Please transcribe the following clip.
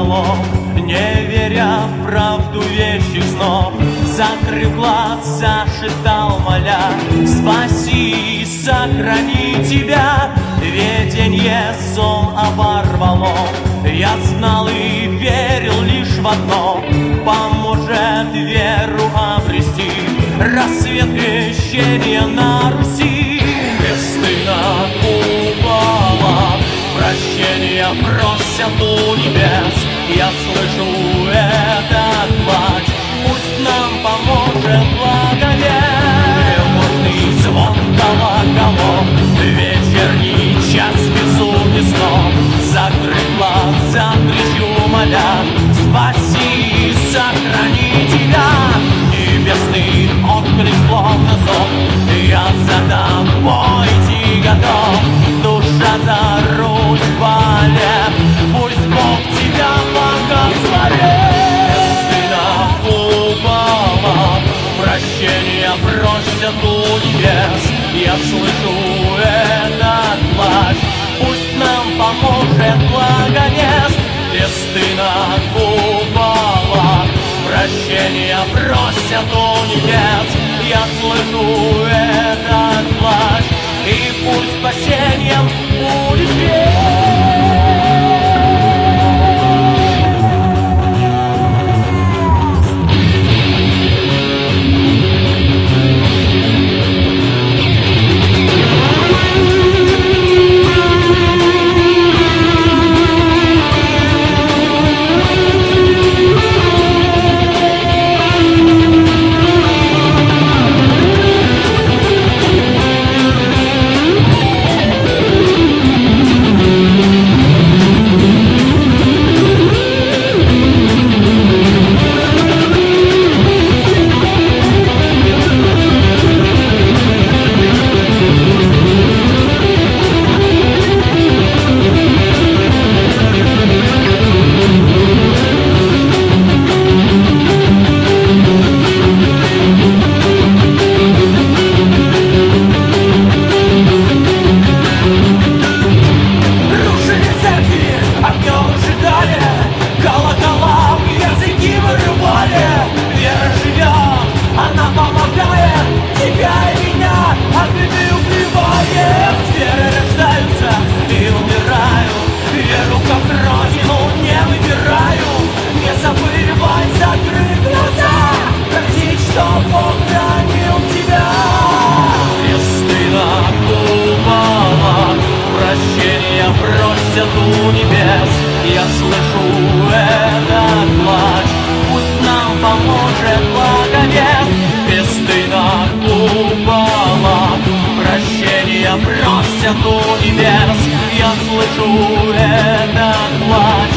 помог, не веря в правду вещих снов. Закрыв глаз, зашептал, моля: спаси и сохрани тебя. Виденье сон оборвало, я знал и верил лишь в одно: поможет веру обрести рассвет крещения на Руси. Кресты на куполах прощения просят у небес. Я слышу этот плач, пусть нам поможет благовест. Тревожный звон колоколов, вечерний час безумный снов. Закрыв глаз, закричу, моля: спаси и сохрани тебя. Небесный отклик словно зов, я за тобой идти готов. Душа за руль полет, пусть Бог тебя благословит. Кресты на куполах прощения просят у небес. Я слышу этот плач, пусть нам поможет благовест. Кресты на куполах прощения просят у небес. Я слышу этот плач, и пусть спасением будет весть. Просят у небес, я слышу этот плач, пусть нам поможет благовест. Кресты на куполах прощения просят у небес. Я слышу этот плач,